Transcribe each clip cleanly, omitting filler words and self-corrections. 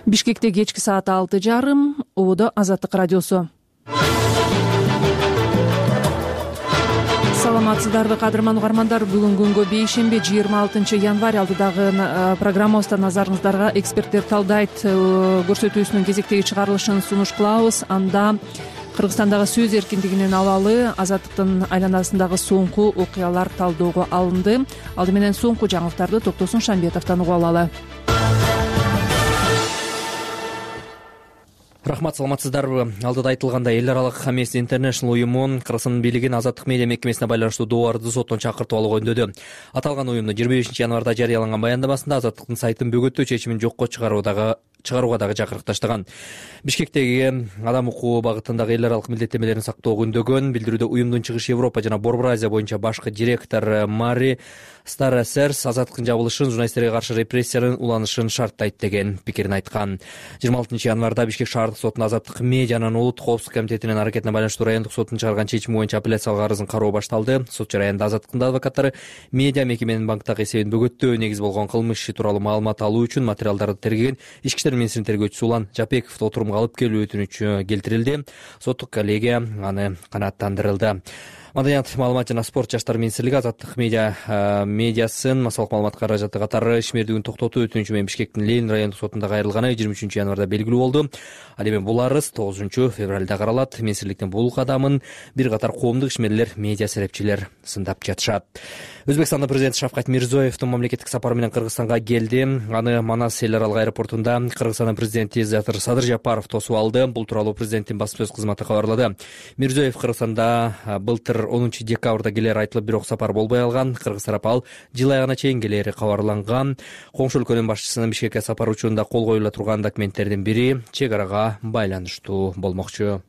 Бишкекте кечки саат 6:30. Ободо Азаттык радиосу. Саламатсыздарбы кадырман угармандар. Бүгүн күнгө бейшемби 26 январь алдыдагы программабызда назарыңыздарга эксперттер талдайт көрсөтүүсүнүн кезектеги чыгарылышын сунуш кылабыз. Анда Кыргызстандагы сөз эркиндигинин абалы, Азаттыктын айланасындагы соңку окуялар талдөөгө алынды. Алды менен соңку жаңылыктарды Токтосун Шамбетовдон угуп алалы. Рахмат, саламатсыздарбы. Алдыда айтылгандай, эл аралык Amnesty International уюму Кыргызстандын бийлигин Азаттык медиа мекемесине байланыштуу доорду соттон чакыртып алууга үндөдү. Аталган уюмдун 25 январда жарыяланган баяндамасында Азаттыктын сайтын бөгөттөө чечимин жокко чыгарууга дагы чакырык таштаган. Бишкектеги адам укугу багытындагы эл аралык милдеттенмелерин сактоого үндөгөн билдирүүдө уюмдун Чыгыш Европа жана Борбор Азия боюнча башкы директор Мари Старасерс Азаттыктын жабылышын, журналисттерге каршы репрессиянын уланышын шарттайт деген пикирин айткан. 26 январда Бишкек шаардык сотунун Азаттык медианын улуттук коопсуздук комитетинин аракетине байланыштуу райондук соттун чыгарган чечими боюнча апелляциялык арызын кароо башталды. Сот жараянда Азаттыктын адвокаттары медиа мекеменин банктагы эсебин бөгөттөө негиз болгон кылмыш иши тууралуу маалымат алуу үчүн материалдарды тергеген ички иштер министринин тергөөчүсү Улан Жапековду отурумга алып келүү өтүнүчү келтирилди. Соттук коллегия аны канааттандырылды. Маданият, маалымат жана спорт жаштар министрлиги Азаттык медиасын массалык маалымат каражаты катары ишмердигин токтотуу өтүнүчү менен Бишкектин Ленин райондук сотунда кайрылганы 23 январда белгилүү болду. Ал эми бул арыз 9 февралда каралат. Министрликтин бул кадамын бир катар коомдук ишмерлер, медиа серепчилер сындап жатышат. Өзбекстандын президенти Шавкат Мирзиёевдун мамлекеттик сапары менен Кыргызстанга келди. Аны Манас эл аралык аэропортунда Кыргызстандын президенти Садыр Жапаров тосуп алды. Бул тууралуу президенттин басма сөз кызматы кабарлады. Мирзиёев Кыргызстанда былтыр 10 декабрда келери айтылып, бирок сапар болбой алган. Кыргыз тарап ал жыл айына чейин келери кабарланган. Коңшу өлкөнүн башчысынын Бишкекке сапар учурунда кол коюла турган документтердин бири чек арага байланыштуу болмокчу.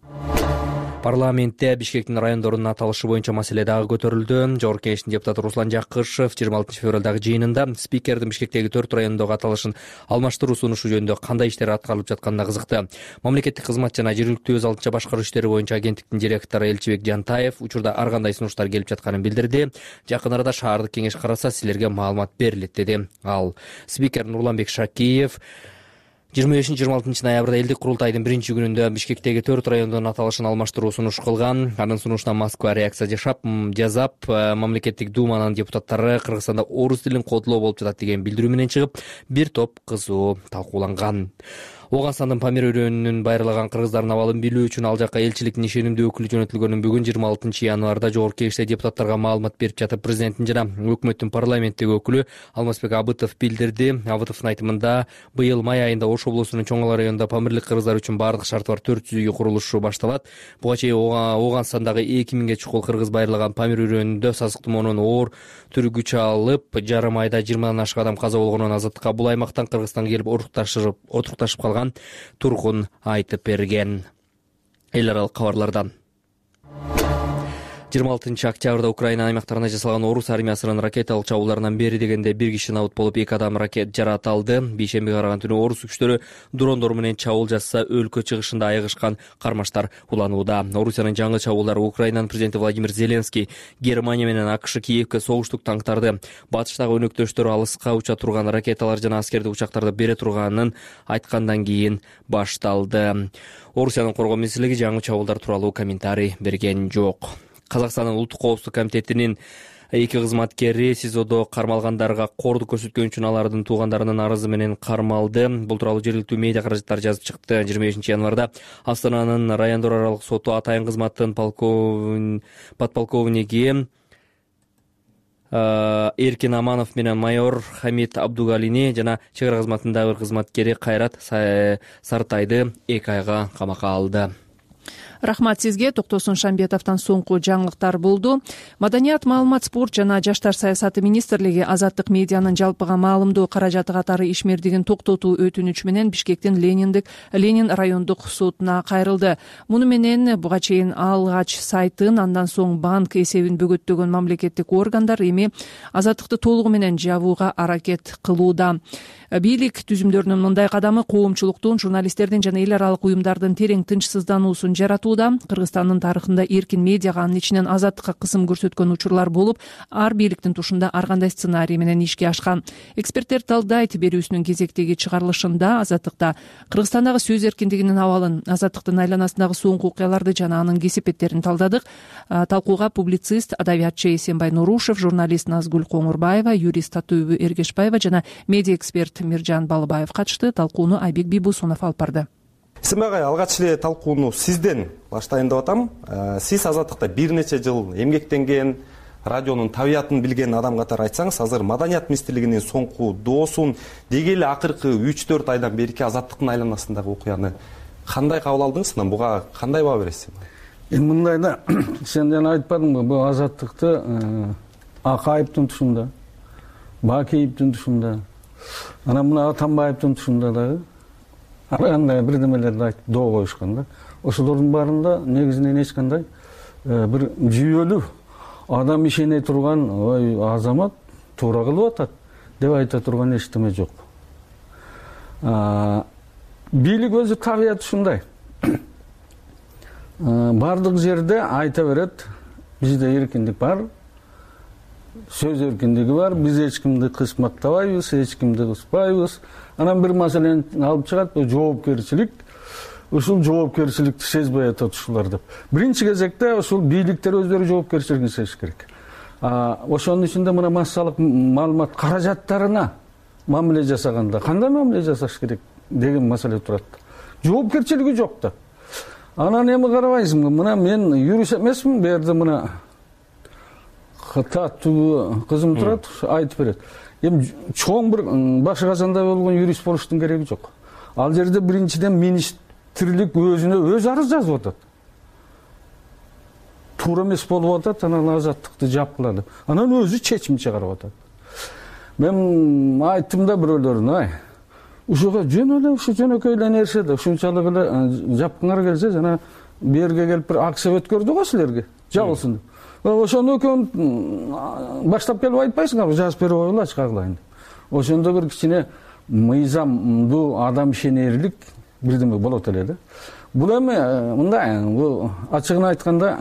Парламентте Бишкектин райондорунун аталышы боюнча маселе дагы көтөрүлдү. Жогорку кеңештин депутаты Руслан Жакышев 26 февралдагы жыйынында спикердин Бишкектеги 4 райондогу аталышын алмаштыруу сунушу жөнүндө кандай иштер аткарылып жатканына кызыкты. Мамлекеттик кызмат жана жергиликтүү өз алдынча башкаруу иштери боюнча агенттиктин директору Элчибек Жантаев учурда ар кандай сунуштар келип жатканын билдирди. Жакын арада шаардык кеңеш караса силерге маалымат берилет деди. Ал спикер Нурланбек Шакиев 25-26 ноябрда элдик курултайдын биринчи күнүндө Бишкектеги 4 райондун аталышын алмаштыруу сунуш кылган. Анын сунушуна Москва реакция жасап, мамлекеттик думанын депутаттары Кыргызстанда орус тилин коддолоо болуп жатат деген билдирүү менен чыгып, бир топ кызуу талкууланган. Оганстандын Памир өрөөнүнүн байырлаган кыргыздардын абалын билүү үчүн ал жакка элчиликтин ишенимдүү өкүлү жөнөтүлгөнүн бүгүн 26 январда жогорку кеңеште депутаттарга маалымат берип жатып, президенттин жана өкмөттүн парламенттеги өкүлү Алмазбек Абытов билдирди. Абытовдун айтымында быйыл май айында Ош облусунун Чоң Ала районунда памирлик кыргыздар үчүн баардык шарты бар 400 үй курулушу башталат. Буга чейин Оганстандагы 2000ге чукул кыргыз байырлаган Памир өрөөнүндө сасык тумоонун оор түрү күч алып, жарым айда 20 ашык адам каза болгонун Азаттыкка бул аймактан Кыргызстанга келип отурукташып калган тургун айтып берген. Эл аралык кабарлардан 26 октябрда Украина аймактарына жасалган орус армиясынын ракеталык чабуулдарынан бери дегенде бир киши набыт болуп, 2 адам жаратылды. Бейшембиге караган түнү орус күчтөрү дрондор менен чабуул жасса, өлкө чыгышында айыгышкан кармаштар уланууда. Орусиянын жаңы чабуулдары Украинанын президенти Владимир Зеленский Германия менен АКШ Киевке согуштук танктарды, батыштагы өнөктөштөрү алыска уча турган ракеталар жана аскердик учактарды бере турганын айткандан кийин башталды. Орусиянын коргоо министрлиги жаңы чабуулдар тууралуу комментарий берген жок. Казакстандын улуттук коопсуздук комитетинин 2 кызматкери СИЗОдо кармалгандарга кордук көрсөткөн үчүн алардын туугандарынын арызы менен кармалды. Бул тууралуу жергиликтүү медиа каражаттар жазып чыкты. 25 январда Астананын райондор аралык соту атайын кызматтын подполковниги Эркин Аманов менен майор Хамид Абдугалини жана чек ара кызматындагы кызматкери Кайрат Сартайды 2 айга камакка алды. Рахмат сизге. Токтосун Шамбетовдон соңку жаңылыктар болду. Маданият, маалымат, спорт жана жаштар саясаты министрлиги Азаттык медианын жалпыга маалымдоо каражаты катары ишмердигин токтотуу өтүнүчү менен Бишкектин Ленин райондук сотуна кайрылды. Муну менен буга чейин алгач сайтын, андан соң банк эсебин бөгөттөгөн мамлекеттик органдар эми Азаттыкты толугу менен жабууга аракет кылууда. Бийлик түзүмдөрүнүн мындай кадамы коомчулуктун, журналисттердин жана эл аралык уюмдардын терең тынчсыздануусун жаратууда. Кыргызстандын тарыхында эркин медиага, анын ичинен азаттыкка кысым көрсөткөн учурлар болуп, ар бийликтин тушунда ар кандай сценарий менен ишке ашкан. Эксперттер талдайт берүүсүнүн кезектеги чыгарылышында азаттыкта Кыргызстандагы сөз эркиндигинин абалын, азаттыктын айланасындагы соңку окуяларды жана анын кесепеттерин талдадык. Талкууга публицист, адабиятчы Эсенбай Нурушев, журналист Назгүл Коңурбаева, юрист Татуүбү Эргешбаева жана медиа эксперт Миржан Балыбаев катышты. Талкууну Айбек Бийбусунов алып барды. Эсенбай агай, алгач эле талкууну сизден баштайын деп атам. Сиз азаттыкта бир нече жыл эмгектенген, радионун табиятын билген адам катары айтсаңыз, азыр Маданият министрлигинин соңку доосун деги эле акыркы 3-4 айдан берки азаттыктын айланасындагы окуяны кандай кабыл алдыңыз? Буга кандай баа бересиз? Мындай да, сен жана айтпадыңбы, бул азаттыкты Акаевдин тушунда, Бакеевдин тушунда, анан мына Атамбаевдин тушунда дагы андай бирдемелерди айтып доо коюшкан да. Ошолордун баарында негизинен эч кандай бир жүйөлүү адам ишене турган азамат туура кылып атат деп айта турган эчтеме жок. Бийлик өзү табияты ушундай. Бардык жерде айта берет, бизде эркиндик бар, сөз эркиндиги бар, биз эч кимди кысматтабайбыз, эч кимди кыспайбыз. Анан бир маселени алып чыгат, бул жоопкерчилик. Ушул жоопкерчиликти сезбей атат ушулар деп. Биринчи кезекте ушул бийликтер өздөрү жоопкерчилигин сезиш керек. Ошонун ичинде мына массалык маалымат каражаттарына мамиле жасаганда кандай мамиле жасаш керек деген маселе турат. Жоопкерчилиги жок да. Анан эми карабайсыңбы, мына мен юрист эмесмин, бу жерде мына Татуу кызым турат, айтып берет. Эми чоң бир баш казандай болгон юрист болуштун кереги жок. Ал жерде биринчиден министрлик өзүнө өз арыз жазып атат. Туура эмес болуп атат, анан азаттыкты жапкыла деп. Анан өзү чечим чыгарып атат. Мен айттым да бирөөлөрүнө, ушуга жөн эле ушу жөнөкөй эле нерсе да, ушунчалык эле жапкыңар келсе, жана берге келип бир акция өткөрдүк го силерге, жабылсын деп. Ошону экөөн баштап келип айтпайсыңарбы, жазып берип койгула, ачык кылайын деп. Ошондо бир кичине мыйзамдуу адам ишенерлик бирдеме болот эле да. Бул эми мындай, бул ачыгын айтканда,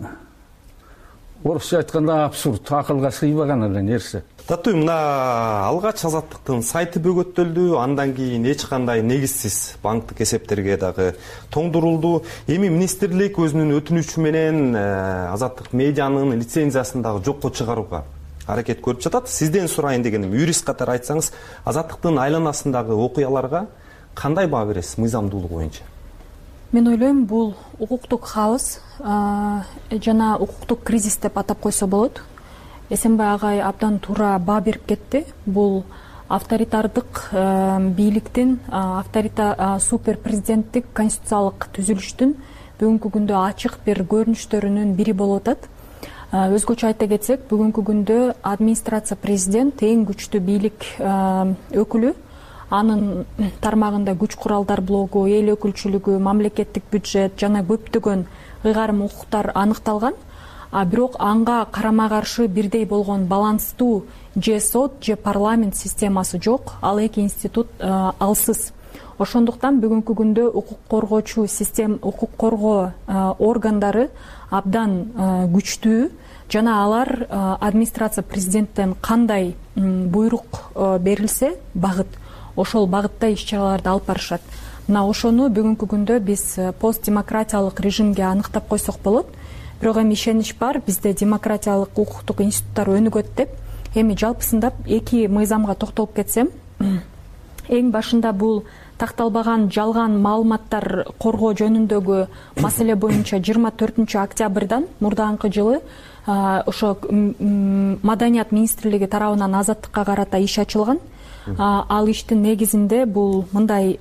орусча айтканда абсурд, акылга сыйбаган эле нерсе. Татуу, мына алгач азаттыктын сайты бөгөттөлдү, андан кийин эч кандай негизсиз банктык эсептерге дагы тоңдурулду. Эми министрлик өзүнүн өтүнүчү менен азаттык медианын лицензиясын дагы жокко чыгарууга аракет көрүп жатат. Сизден сурайын дегеним, юрист катары айтсаңыз, азаттыктын айланасындагы окуяларга кандай баа бересиз мыйзамдуулугу боюнча? Мен ойлойм, бул укуктук хаос жана укуктук кризис деп атап койсо болот. Эсенбай агай абдан туура баа берип кетти. Бул авторитардык бийликтин, супер президенттик конституциялык түзүлүштүн бүгүнкү күндө ачык бир көрүнүштөрүнүн бири болуп атат. Өзгөчө айта кетсек, бүгүнкү күндө администрация президент эң күчтүү бийлик өкүлү. Анын тармагында күч куралдар блогу, эл өкүлчүлүгү, мамлекеттик бюджет жана көптөгөн ыйгарым укуктар аныкталган. Бирок анга карама каршы бирдей болгон баланстуу же сот, же парламент системасы жок. Ал эки институт алсыз. Ошондуктан бүгүнкү күндө укук коргоочу укук коргоо органдары абдан күчтүү жана алар администрация президенттен кандай буйрук берилсе, багыт ошол багытта иш-чараларды алып барышат. Мына ошону бүгүнкү күндө биз постдемократиялык режимге аныктап койсок болот. Бирок эми ишенич бар, бизде демократиялык укуктук институттар өнүгөт деп. Эми жалпысында эки мыйзамга токтолуп кетсем, эң башында бул такталбаган жалган маалыматтар коргоо жөнүндөгү маселе боюнча 24 октябрдан мурдаңкы жылы ошо Маданият министрлиги тарабынан азаттыкка карата иш ачылган. Ал иштин негизинде бул мындай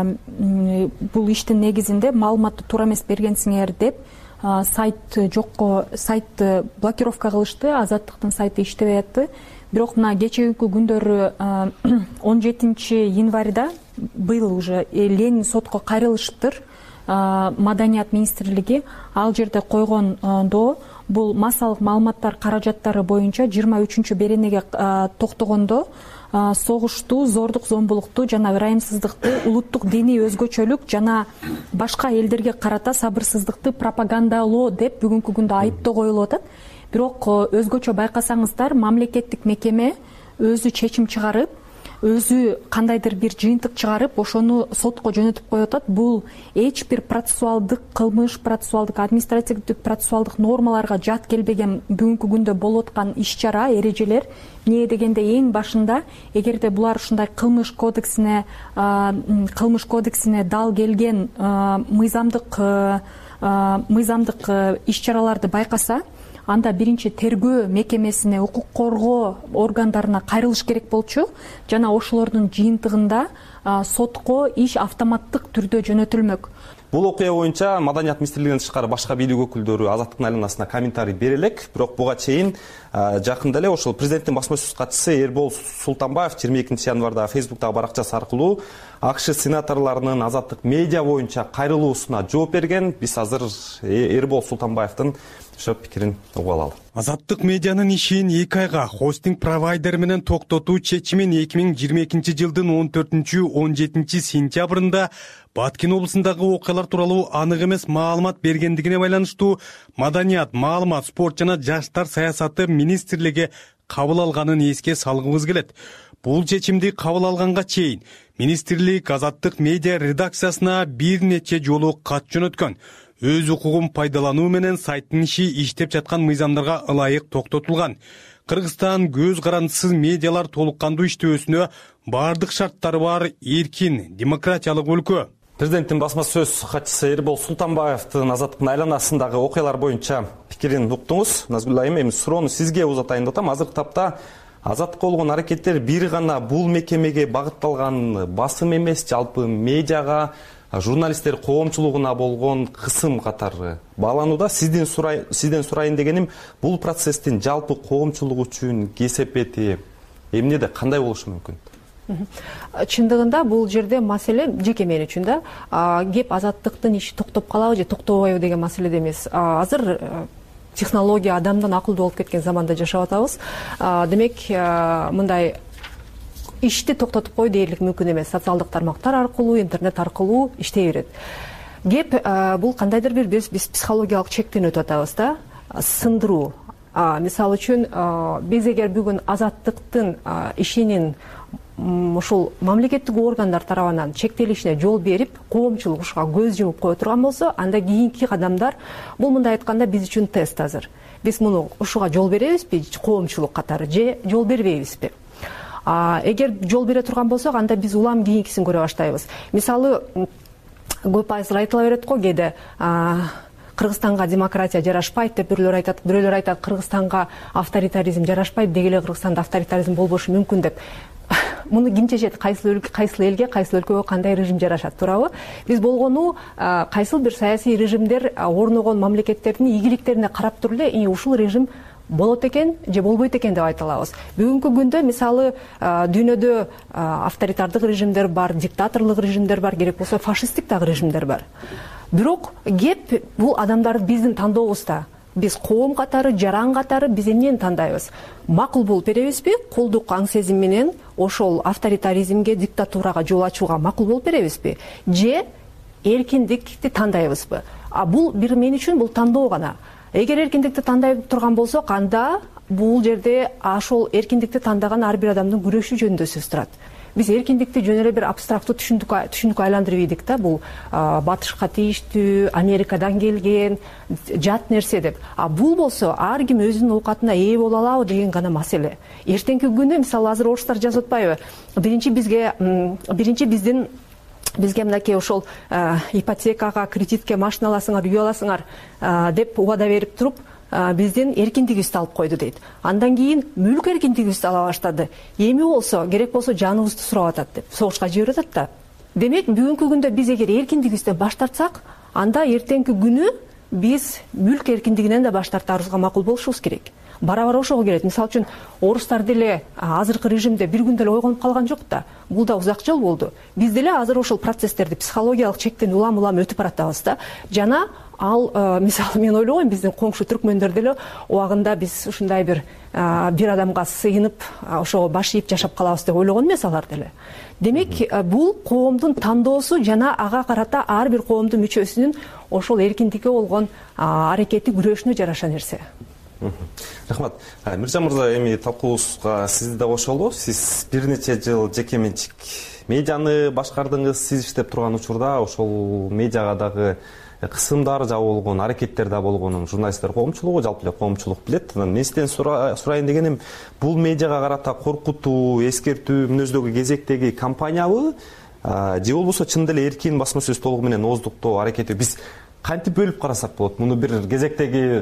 иштин негизинде маалыматты туура эмес бергенсиңер деп сайтты блокировка кылышты, азаттыктын сайты иштебей атты. Бирок мына кечеги күндөрү 17 январда быйыл уже Ленин сотко кайрылышыптыр. Маданият министрлиги ал жерде койгон доо бул массалык маалыматтар каражаттары боюнча 23 беренеге токтогондо согушту, зордук зомбулукту жана ырайымсыздыкты, улуттук диний өзгөчөлүк жана башка элдерге карата сабырсыздыкты пропагандалоо деп бүгүнкү күндө айыптоо коюлуп атат. Бирок өзгөчө байкасаңыздар, мамлекеттик мекеме өзү чечим чыгарып, өзү кандайдыр бир жыйынтык чыгарып, ошону сотко жөнөтүп коюп атат. Бул эч бир процессуалдык кылмыш, процессуалдык административдик процессуалдык нормаларга жат келбеген бүгүнкү күндө болуп аткан иш-чара, эрежелер. Эмне дегенде эң башында, эгерде булар ушундай кылмыш кодексине дал келген мыйзамдык иш-чараларды байкаса, анда биринчи тергөө мекемесине, укук коргоо органдарына кайрылыш керек болчу жана ошолордун жыйынтыгында сотко иш автоматтык түрдө жөнөтүлмөк. Бул окуя боюнча Маданият министрлигинен тышкары башка бийлик өкүлдөрү Азаттыктын айланасына комментарий бере элек, бирок буга чейин жакында эле ошол президенттин басма сөз катчысы Эрбол Султанбаев 22 январда Фейсбуктагы баракчасы аркылуу АКШ сенаторлорунун Азаттык медиа боюнча кайрылуусуна жооп берген. Биз азыр Эрбол Султанбаевдин ошол пикирин угуп алалы. Азаттык медианын ишин 2 айга хостинг провайдер менен токтотуу чечимин 2022 жылдын 14-17 сентябрында Баткен облусундагы окуялар тууралуу анык эмес маалымат бергендигине байланыштуу Маданият, маалымат, спорт жана жаштар саясаты министрлиги кабыл алганын эске салгыбыз келет. Бул чечимди кабыл алганга чейин министрлик Азаттык медиа редакциясына бир нече жолу кат жөнөткөн. Өз укугун пайдалануу менен сайттын иши иштеп жаткан мыйзамдарга ылайык токтотулган. Кыргызстан көз карандысыз медиалар толук кандуу иштөөсүнө бардык шарттары бар эркин, демократиялык өлкө. Президенттин басма сөз катчысы Эрбол Султанбаевдин Азаттыктын айланасындагы окуялар боюнча пикирин уктуңуз. Назгүл айым, эми суроону сизге узатайын деп атам. Азыркы тапта Азаттыкка болгон аракеттер бир гана бул мекемеге багытталган басым эмес, жалпы медиага, журналисттер коомчулугуна болгон кысым катары бааланууда. Сизден сурайын дегеним, бул процесстин жалпы коомчулук үчүн кесепети эмнеде, кандай болушу мүмкүн? Чындыгында бул жерде маселе жеке мен үчүн да кеп Азаттыктын иши токтоп калабы же токтобойбу деген маселеде эмес. Азыр технология адамдан акылдуу болуп кеткен заманда жашап атабыз. Демек, мындай ишти токтотуп кой дээрлик мүмкүн эмес. Социалдык тармактар аркылуу, интернет аркылуу иштей берет. Кеп бул кандайдыр бир биз психологиялык чектен өтүп атабыз да, сындыруу. Мисалы үчүн, биз эгер бүгүн Азаттыктын ишинин ушул мамлекеттик органдар тарабынан чектелишине жол берип, коомчулук ушуга көз жумуп кое турган болсо, анда кийинки кадамдар, бул мындай айтканда биз үчүн тест азыр. Биз муну ушуга жол беребизби, коомчулук катары, же жол бербейбизби? Эгер жол бере турган болсок, анда биз улам кийинкисин көрө баштайбыз. Мисалы, көп айсыл айтыла берет го, кээде Кыргызстанга демократия жарашпайт деп бирөөлөр айтат, Кыргызстанга авторитаризм жарашпайт, деги эле Кыргызстанда авторитаризм болбошу мүмкүн деп. Муну ким чечет? Кайсыл элге, кайсыл өлкөгө кандай режим жарашат, туурабы? Биз болгону кайсыл бир саясий режимдер орногон мамлекеттердин ийгиликтерине карап туруп эле, ушул режим болот экен же болбойт экен деп айта алабыз. Бүгүнкү күндө мисалы дүйнөдө авторитардык режимдер бар, диктаторлук режимдер бар, керек болсо фашисттик дагы режимдер бар. Бирок кеп бул адамдар биздин тандообузда. Биз коом катары, жаран катары биз эмнени тандайбыз? Макул болуп беребизби? Колдук аң сезим менен ошол авторитаризмге, диктатурага жол ачууга макул болуп беребизби? Же эркиндикти тандайбызбы? Бул бир мен үчүн бул тандоо гана. Эгер эркиндикти тандай турган болсок, анда бул жерде ошол эркиндикти тандаган ар бир адамдын күрөшү жөнүндө сөз турат. Биз эркиндикти жөн эле бир абстрактуу түшүнүккө айландырып ийдик да, бул батышка тийиштүү, Америкадан келген, жат нерсе деп. Бул болсо ар ким өзүнүн оокатына ээ боло алабы деген гана маселе. Эртеңки күнү, мисалы, азыр орустар жазып атпайбы? Биринчи бизге мынакей ошол ипотекага, кредитке машина аласыңар, үй аласыңар деп убада берип туруп, биздин эркиндигибизди алып койду дейт. Андан кийин мүлк эркиндигибизди ала баштады. Эми болсо, керек болсо жаныбызды сурап атат деп, согушка жиберип атат да. Демек, бүгүнкү күндө биз эгер эркиндигибизден баш тартсак, анда эртеңки күнү биз мүлк эркиндигинен да баш тартаарыбызга макул болушубуз керек. барабар ошого келет. Мисалы үчүн орустар деле азыркы режимде бир күндө эле ойгонуп калган жок да. Бул да узак жол болду. Биз деле азыр ошол процесстерди психологиялык чектен улам өтүп баратабыз да. Жана ал мисалы мен ойлогом биздин коңшу түркмөндөр деле убагында биз ушундай бир адамга сыйынып ошого баш ийип жашап калабыз деп ойлогон эмес алар деле. Демек бул коомдун тандоосу жана ага карата ар бир коомдун мүчөсүнүн ошол эркиндикке болгон аракети, күрөшүнө жараша нерсе. Рахмат. Миржан мырза, эми талкуубузга сизди да кошолу. Сиз бир нече жыл жеке менчик медианы башкардыңыз. Сиз иштеп турган учурда ошол медиага дагы кысымдар жа болгон, аракеттер да болгонун журналисттер коомчулугу, жалпы эле коомчулук билет. Мен сизден сурайын дегеним, бул медиага карата коркутуу, эскертүү мүнөздөгү кезектеги кампаниябы же болбосо чын деле эркин басма сөз толугу менен ооздуктоо аракети биз кантип бөлүп карасак болот? Муну бир кезектеги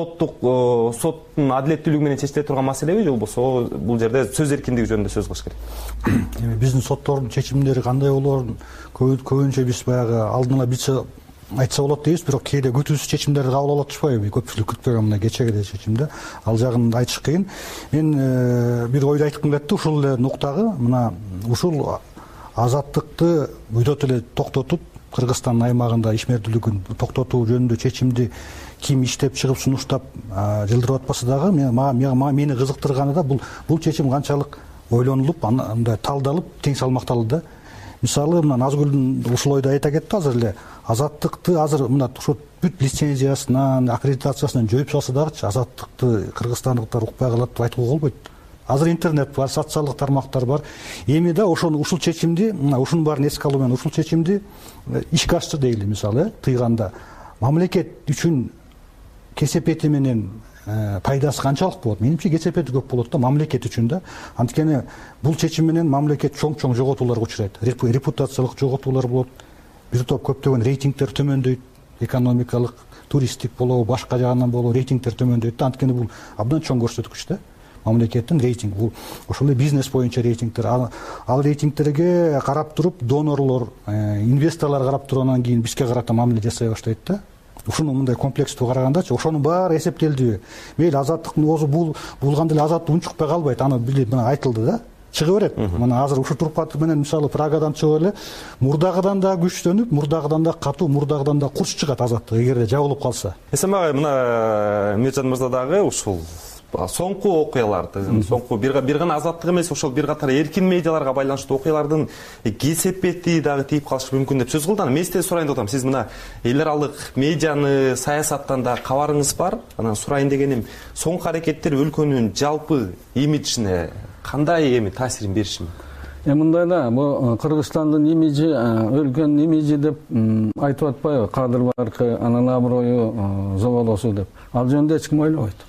соттун адилеттүүлүгү менен чечиле турган маселеби же болбосо бул жерде сөз эркиндиги жөнүндө сөз кылыш керек? Эми биздин соттордун чечимдери кандай болорун көбүнчө биз баягы алдын ала билсе айтса болот дейбиз, бирок кээде күтүүсүз чечимдерди кабыл алып атышпайбы? Көпчүлүк күтпөгөн мына кечеги чечимде ал жагын айтыш кыйын. Мен бир ойду айткым келет да, ушул эле нуктагы мына ушул азаттыкты өйдөт эле токтотуп, Кыргызстан аймагында ишмердүүлүгүн токтотуу жөнүндө чечимди ким иштеп чыгып сунуштап жылдырып атпаса дагы мени кызыктырганы да бул чечим канчалык ойлонулуп, андай талдалып, тең салмакталды да. Мисалы, мына Назгүлдүн ушул ойду айта кетти азыр эле. Азаттыкты азыр мына ушул бүт лицензиясынан, аккредитациясынан жоюп салса дагычы азаттыкты кыргызстандыктар укпай калат деп айткыга болбойт. Азыр интернет бар, социалдык тармактар бар. Эми да ушул чечимди, мына ушунун баарын эске алуу менен ушул чечимди ишке ашты дейли, мисалы, тыйганда мамлекет үчүн кесепети менен пайдасы канчалык болот? Менимче кесепети көп болот да мамлекет үчүн да. Анткени бул чечим менен мамлекет чоң жоготууларга учурайт. Репутациялык жоготуулар болот. Бир топ көптөгөн рейтингдер төмөндөйт. Экономикалык, туристтик болобу, башка жагынан болобу рейтингдер төмөндөйт да. Анткени бул абдан чоң көрсөткүч да. Мамлекеттин рейтинг бул ошол эле бизнес боюнча рейтингдер. Ал рейтингтерге карап туруп донорлор, инвесторлор карап тургандан кийин бизге карата мамиле жасай баштайт да. Ушуну мындай комплекстүү карагандачы ошонун баары эсептелдиби? Мейли азаттыктын өзү булганда эле азаттык унчукпай калбайт. Аны билип мына айтылды да. Чыга берет. Мына азыр ушул турпаты менен мисалы Прагадан чыгып эле мурдагыдан да күчтөнүп, мурдагыдан да катуу, мурдагыдан да курч чыгат азаттык эгерде жабылып калса. Эсен агай, мына Миржан мырза дагы ушул соңку окуяларды, соңку бир гана азаттык эмес, ошол бир катар эркин медиаларга байланыштуу окуялардын кесепети дагы тийип калышы мүмкүн деп сөз кылды. Мен сизден сурайын деп атам. Сиз мына эл аралык медианы, саясаттан да кабарыңыз бар. Анан сурайын дегеним, соңку аракеттер өлкөнүн жалпы имиджине кандай таасирин бериши мүмкүн? Мындай да, бул Кыргызстандын имиджи, өлкөнүн имиджи деп айтып атпайбы? Кадыр баркы, анан аброю зоболосу деп. Ал жөнүндө эч ким ойлобойт.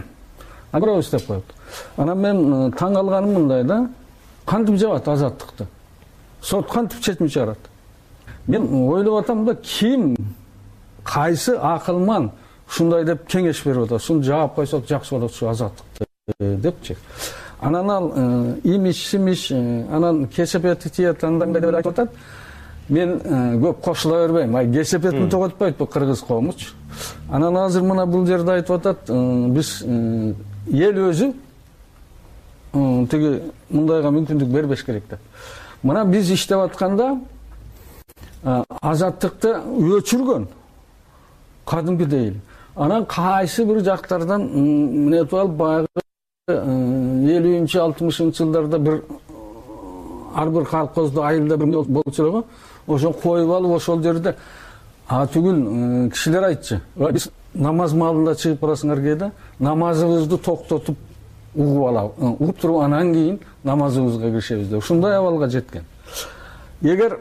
Аброй істеп коет. Анан мен таң алганым мындай да, кантип жабат азаттыкты? Сот кантип чечим чыгарат? Мен ойлоп атам да, ким, кайсы акылман ушундай деп кеңеш берип атат. Шуну жаап койсок жакшы болот ушу азаттыкты депчи. Анан ал имиш, анан кесепети тиет, андан деп айтып атат. Мен көп кошула бербейм. Кесепетин тоготпойт бул кыргыз коомучу. Анан азыр мына бул жерде айтып атат, биз эл өзү тиги мындайга мүмкүндүк бербеш керек деп. Мына биз иштеп атканда азаттыкты өчүргөн кадимкидей. Анан кайсы бир жактардан мынетип алып баягы 50-60 жылдарда бир ар бир колхозду айылда бир болчу эле го. Ошо коюп алып ошол жерде түгүл кишилер айтчы. Биз намаз маалында чыгып барасыңар кээде, намазыбызды токтотуп угуп алабыз. Угуп туруп анан кийин намазыбызга киришебиз деп. Ушундай абалга жеткен. Эгер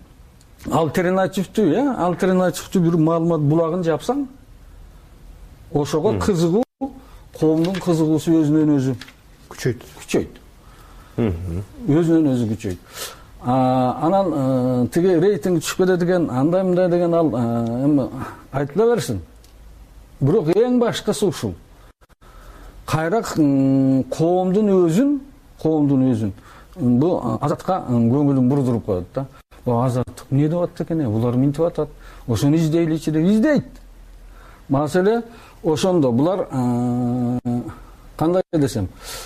альтернативдүү бир маалымат булагын жапсаң, ошого кызыгуу, коомдун кызыгуусу өзүнөн өзү күчөйт. Өзүнөн өзү күчөйт. Анан тиги рейтинг түшүп кетет деген, андай мындай деген ал эми айтыла берсин. Бирок эң башкысы ушул. Кайра коомдун өзүн бул азаттыкка көңүлүн бурдуруп коет да. Бул азаттык эмне деп атат экен? Булар минтип атат. Ошону издейличи деп издейт. Маселе ошондо булар кандай десем,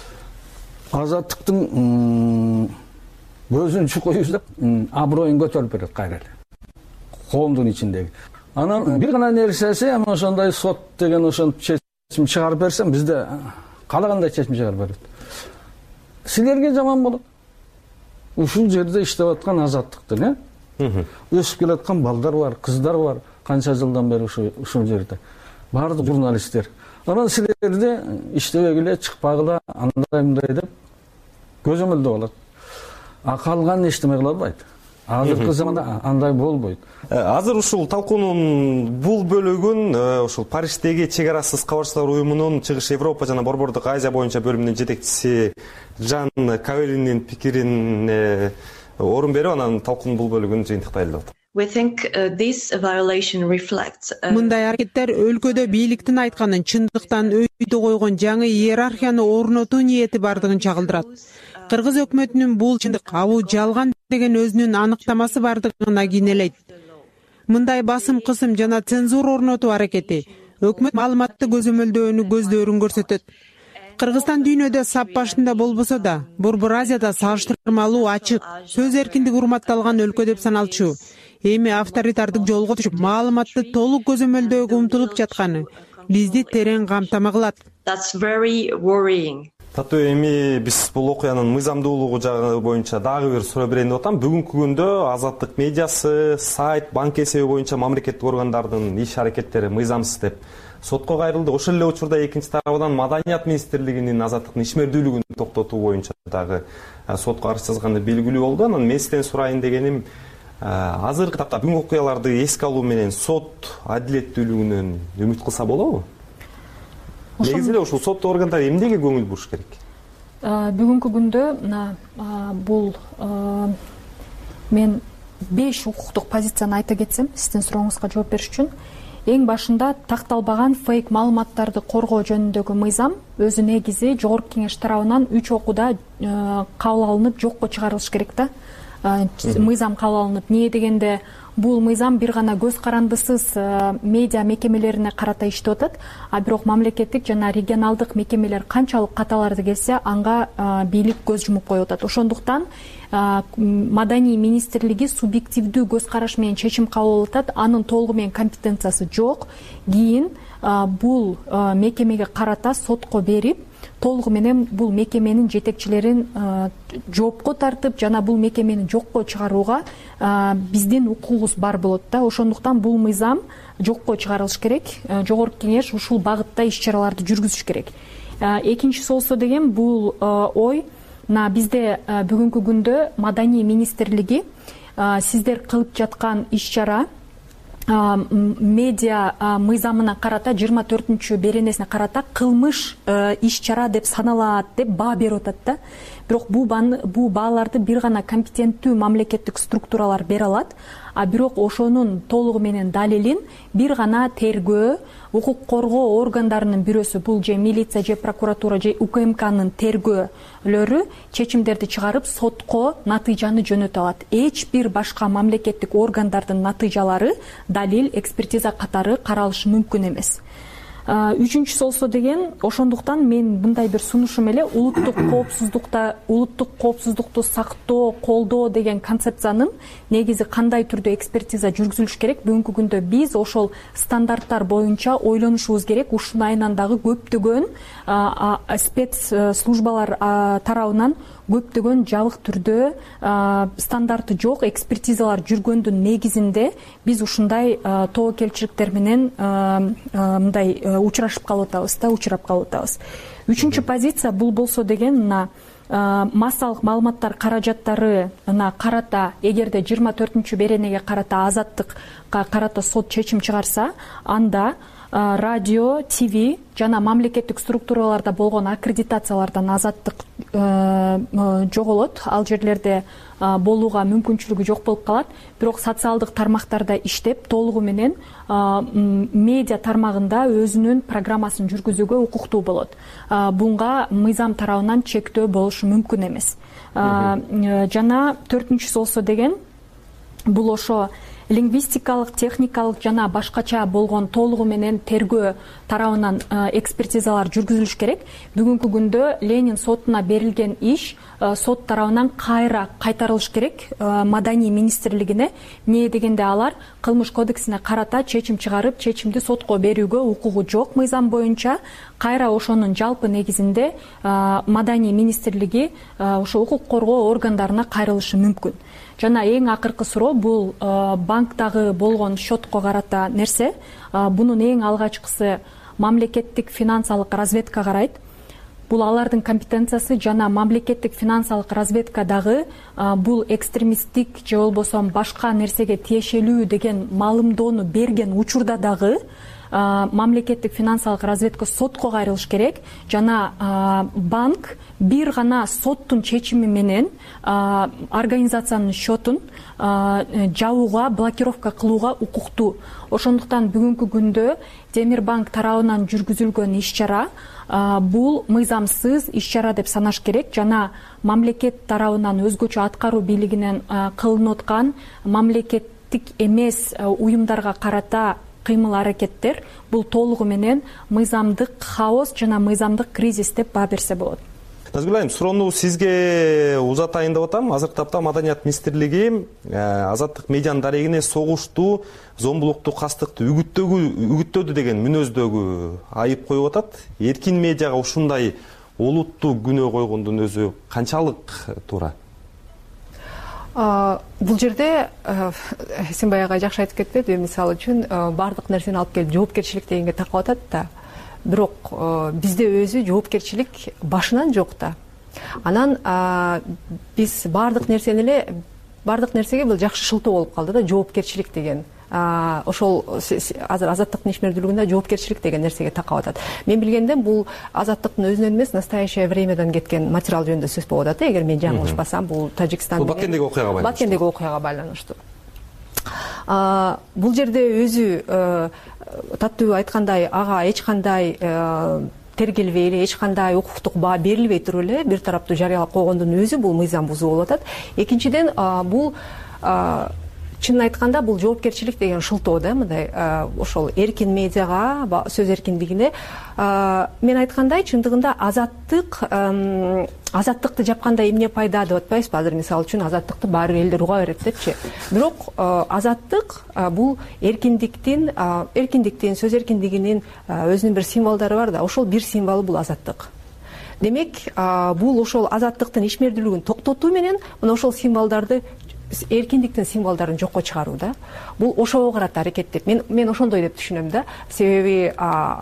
азаттыктын көзүн чукуйбуз деп аброюн көтөрүп берет кайра эле коомдун ичиндеги. Анан бир гана нерсеси эми ошондой сот деген ошентип чечим чыгарып берсем, бизде каалагандай чечим чыгарып берет. Силерге жаман болот. Ушул жерде иштеп аткан азаттыктын, өсүп келаткан балдар бар, кыздар бар, канча жылдан бери ушул жерде. Баардык журналисттер. Анан силерди иштебегиле, чыкпагыла, андай деп көзөмөлдөп алат. Калган эчтеме кыла албайт. Азыркы заманда андай болбойт. Азыр ушул талкуунун бул бөлүгүн ушул Париждеги чек арасыз кабарчылар уюмунун Чыгыш Европа жана Борбордук Азия боюнча бөлүмүнүн жетекчиси Жан Кавелинин пикирине орун берип, анан талкуунун бул бөлүгүн жыйынтыктайлы деп атат. Мындай аракеттер өлкөдө бийликтин айтканын чындыктан өйдө койгон жаңы иерархияны орнотуу ниети бардыгын чагылдырат. Кыргыз өкмөтүнүн бул чындык, бул жалган деген өзүнүн аныктамасы бардыгына кийинелейт. Мындай басым, кысым жана цензура орнотуу аракети өкмөт маалыматты көзөмөлдөөнү көздөрүн көрсөтөт. Кыргызстан дүйнөдө сап башында болбосо да, Борбор Азияда салыштырмалуу ачык, сөз эркиндиги урматталган өлкө деп саналчу. Эми авторитардык жолго түшүп, маалыматты толук көзөмөлдөөгө умтулуп жатканы бизди терең камтама кылат. Татуу эми биз бул окуянын мыйзамдуулугу жагы боюнча дагы бир суроо берейин деп атам. Бүгүнкү күндө азаттык медиасы, сайт, банк эсеби боюнча мамлекеттик органдардын иш аракеттери мыйзамсыз деп сотко кайрылды. Ошол эле учурда экинчи тарабынан Маданият министрлигинин азаттыктын ишмердүүлүгүн токтотуу боюнча дагы сотко арыз жазганы белгилүү болду. Анан мен сизден сурайын дегеним, азыркы тапта бүгүнкү окуяларды эске алуу менен сот адилеттүүлүгүнөн үмүт кылса болобу? Негизи эле ушул сот органдары эмнеге көңүл буруш керек? Бүгүнкү күндө бул мен 5 укуктук позицияны айта кетсем, сиздин сурооңузга жооп бериш үчүн. Эң башында такталбаган фейк маалыматтарды коргоо жөнүндөгү мыйзам өзү негизи Жогорку Кеңеш тарабынан 3 окууда кабыл алынып жокко чыгарылыш керек да. Мыйзам кабыл алынып, эмне дегенде бул мыйзам бир гана көз карандысыз медиа мекемелерине карата иштеп атат, а бирок мамлекеттик жана регионалдык мекемелер канчалык каталарды келсе, анга бийлик көз жумуп коюп атат. Ошондуктан Маданий министрлиги субъективдүү көз караш менен чечим кабыл алып атат. Анын толугу менен компетенциясы жок. Кийин бул мекемеге карата сотко берип, толугу менен бул мекеменин жетекчилерин жоопко тартып, жана бул мекемени жокко чыгарууга биздин укугубуз бар болот да. Ошондуктан бул мыйзам жокко чыгарылыш керек. Жогорку Кеңеш ушул багытта иш-чараларды жүргүзүш керек. Экинчиси болсо деген бул ой бизде бүгүнкү күндө Маданий министрлиги сиздер кылып жаткан иш-чара медиа мыйзамына карата 24-чү беренесине карата кылмыш иш-чара деп саналат деп баа берип атат да. Бирок бул бааларды бир гана компетенттүү мамлекеттик структуралар бере алат, а бирок ошонун толугу менен далилин бир гана тергөө, укук коргоо органдарынын бирөөсү, бул же милиция, же прокуратура, же УКМКнын тергөөлөрү чечимдерди чыгарып сотко натыйжаны жөнөтө алат. Эч бир башка мамлекеттик органдардын натыйжалары далил, экспертиза катары каралышы мүмкүн эмес. Үчүнчүсү болсо деген, ошондуктан мен мындай бир сунушум эле улуттук коопсуздукту сактоо, колдоо деген концепциянын негизи кандай түрдө экспертиза жүргүзүлүш керек. Бүгүнкү күндө биз ошол стандарттар боюнча ойлонушубуз керек. Ушунун айынан дагы көптөгөн спец службалар тарабынан көптөгөн жабык түрдө стандарты жок экспертизалар жүргөндүн негизинде биз ушундай тобокелчиликтер менен мындай учурап калып атабыз. Үчүнчү позиция бул болсо деген массалык маалыматтар каражаттарына карата, эгерде 24-чү беренеге карата азаттыкка карата сот чечим чыгарса, анда радио, ТВ жана мамлекеттик структураларда болгон аккредитациялардан азаттык жоголот. Ал жерлерде болууга мүмкүнчүлүгү жок болуп калат. Бирок социалдык тармактарда иштеп, толугу менен медиа тармагында өзүнүн программасын жүргүзүүгө укуктуу болот. Буга мыйзам тарабынан чектөө болушу мүмкүн эмес. Жана 4-чүсү болсо деген, бул ошо лингвистикалык, техникалык жана башкача болгон толугу менен тергөө тарабынан экспертизалар жүргүзүлүш керек. Бүгүнкү күндө Ленин сотуна берилген иш сот тарабынан кайра кайтарылыш керек Маданий министрлигине. Эмне дегенде алар кылмыш кодексине карата чечим чыгарып, чечимди сотко берүүгө укугу жок мыйзам боюнча. Кайра ошонун жалпы негизинде Маданий министрлиги ошо укук коргоо органдарына кайрылышы мүмкүн. Жана эң акыркы суроо бул банктагы болгон счетко карата нерсе. Бунун эң алгачкысы мамлекеттик финансылык разведка карайт. Бул алардын компетенциясы жана мамлекеттик финансылык разведка дагы бул экстремисттик же болбосо башка нерсеге тиешелүү деген маалымдоону берген учурда дагы мамлекеттик финансылык разведка сотко кайрылыш керек. Жана банк бир гана соттун чечими менен организациянын счетун жабууга, блокировка кылууга укуктуу. Ошондуктан бүгүнкү күндө Темир банк тарабынан жүргүзүлгөн иш-чара бул мыйзамсыз иш-чара деп санаш керек. Жана мамлекет тарабынан өзгөчө аткаруу бийлигинен кылынып аткан мамлекеттик эмес уюмдарга карата кыймыл аракеттер бул толугу менен мыйзамдык хаос жана мыйзамдык кризис деп баа берсе болот. Назгүл айым, суроону сизге узатайын деп атам. Азыркы тапта Маданият министрлиги азаттык медианын дарегине согуштуу, зомбулукту, кастыкты үгүттөдү деген мүнөздөгү айып коюп атат. Эркин медиага ушундай олуттуу күнөө койгондун өзү канчалык туура? Бул жерде Эсенбай агай жакшы айтып кетпеди, мисалы үчүн баардык нерсени алып келип жоопкерчилик дегенге такап атат да. Бирок бизде өзү жоопкерчилик башынан жок да. Анан биз баардык нерсеге бул жакшы шылтоо болуп калды да, жоопкерчилик деген. Ошол азыр азаттыктын ишмердүүлүгүндө жоопкерчилик деген нерсеге такап атат. Мен билгенден бул азаттыктын өзүнөн эмес, настоящее времядан кеткен материал жөнүндө сөз болуп атат. Эгер мен жаңылышпасам, бул Тажикстан Бакендеги окуяга байланыштуу. Бул жерде өзү таттуу айткандай, ага эч кандай тергелбей эле, эч кандай укуктук баа берилбей туруп эле бир тараптуу жарыялап койгондун өзү бул мыйзам бузуу болуп атат. Экинчиден, бул чынын айтканда бул жоопкерчилик деген шылтоо да, мындай ошол эркин медиага, сөз эркиндигине. Мен айткандай, чындыгында азаттыкты жапканда эмне пайда деп атпайбызбы? Азыр мисалы үчүн азаттыкты баары элдер уга берет депчи. Бирок азаттык бул эркиндиктин, сөз эркиндигинин өзүнүн бир символдору бар да. Ошол бир символу бул азаттык. Демек, бул ошол азаттыктын ишмердүүлүгүн токтотуу менен мына ошол символдорду, эркиндиктин символдорун жокко чыгаруу да. Бул ошого карата аракеттеп. Мен ошондой деп түшүнөм да. Себеби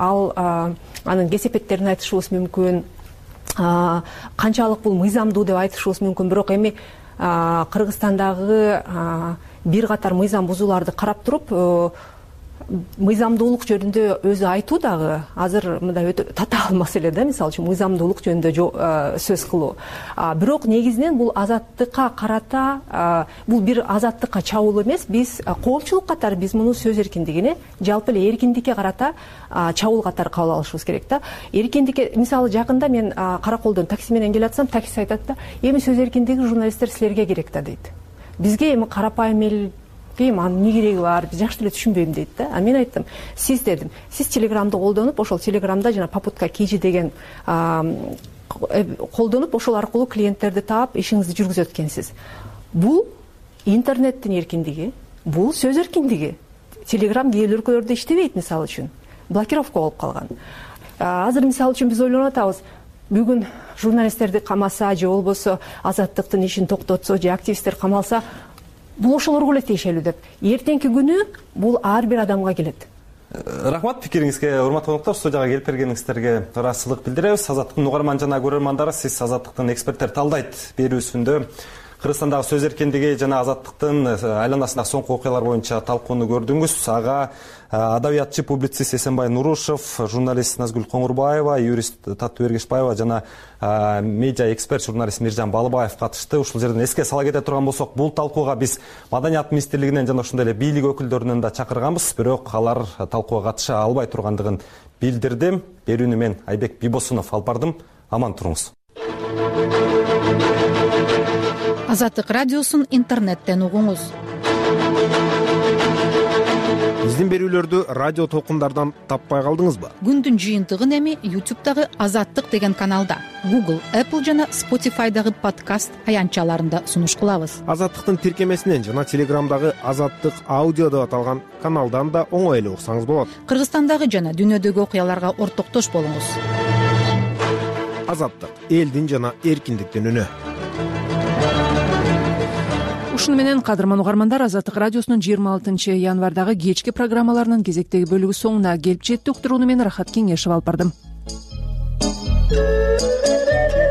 анын кесепеттерин айтышыбыз мүмкүн, канчалык бул мыйзамдуу деп айтышыбыз мүмкүн. Бирок эми Кыргызстандагы бир катар мыйзам бузууларды карап туруп, мыйзамдуулук жөнүндө өзү айтуу дагы азыр мындай өтө татаал маселе да, мисалы үчүн мыйзамдуулук жөнүндө сөз кылуу. Бирок негизинен бул азаттыкка карата, бул бир азаттыкка чабуул эмес, биз коопчулук катары биз муну сөз эркиндигине, жалпы эле эркиндикке карата чабуул катары кабыл алышыбыз керек да. Эркиндикке, мисалы жакында мен Караколдон такси менен келатсам, таксист айтат да, эми сөз эркиндиги журналисттер силерге керек да дейт. Бизге эми карапайым эл анын эмне кереги бар, биз жакшы эле түшүнбөйм дейт да. Мен айттым, сиз телеграмды колдонуп, ошол телеграмда жана попутка кижи деген колдонуп, ошол аркылуу клиенттерди таап ишиңизди жүргүзөт экенсиз. Бул интернеттин эркиндиги, бул сөз эркиндиги. Телеграм кээ бир өлкөлөрдө иштебейт, мисалы үчүн. Блокировка болуп калган. Азыр мисалы үчүн биз ойлонуп атабыз, бүгүн журналисттерди камаса же болбосо азаттыктын ишин токтотсо же активисттер камалса, бул ошолорго эле тиешелүү деп. Эртеңки күнү бул ар бир адамга келет. Рахмат пикириңизге, урматтуу конокторлор, студияга келип бергениңиздерге ыраазычылык билдиребиз. Азаттыктын угарман жана көрөрмандары, сиз Азаттыктын эксперттер талдайт берүүсүндө Кыргызстандагы сөз эркиндиги жана азаттыктын айланасындагы соңку окуялар боюнча талкууну көрдүңүз. Ага адабиятчы, публицист Эсенбай Нурушев, журналист Назгүл Коңурбаева, юрист Таттуу Эргешбаева жана медиа эксперт журналист Миржан Балыбаев катышты. Ушул жерден эске сала кете турган болсок, бул талкууга биз Маданият министрлигинен жана ошондой эле бийлик өкүлдөрүнөн да чакырганбыз, бирок алар талкууга катыша албай тургандыгын билдирди. Берүүнү мен Айбек Бибосунов алып бардым. Аман туруңуз. Азаттык радиосун интернеттен угуңуз. биздин берүүлөрдү радио толкундардан таппай калдыңызбы? Күндүн жыйынтыгын эми YouTube'дагы Азаттык деген каналда, Google, Apple жана Spotify'дагы подкаст аянтчаларында сунуш кылабыз. Азаттыктын тиркемесинен жана Телеграмдагы Азаттык аудио деп аталган каналдан да оңой эле уксаңыз болот. Кыргызстандагы жана дүйнөдөгү окуяларга ортоктош болуңуз. Азаттык элдин жана эркиндиктин үнү. Ушуну менен кадырман угармандар, Азаттык радиосунун 26 январдагы кечки программаларынын кезектеги бөлүгү соңуна келип жетти. Уктурууну мен Рахат Кеңешев алып бардым.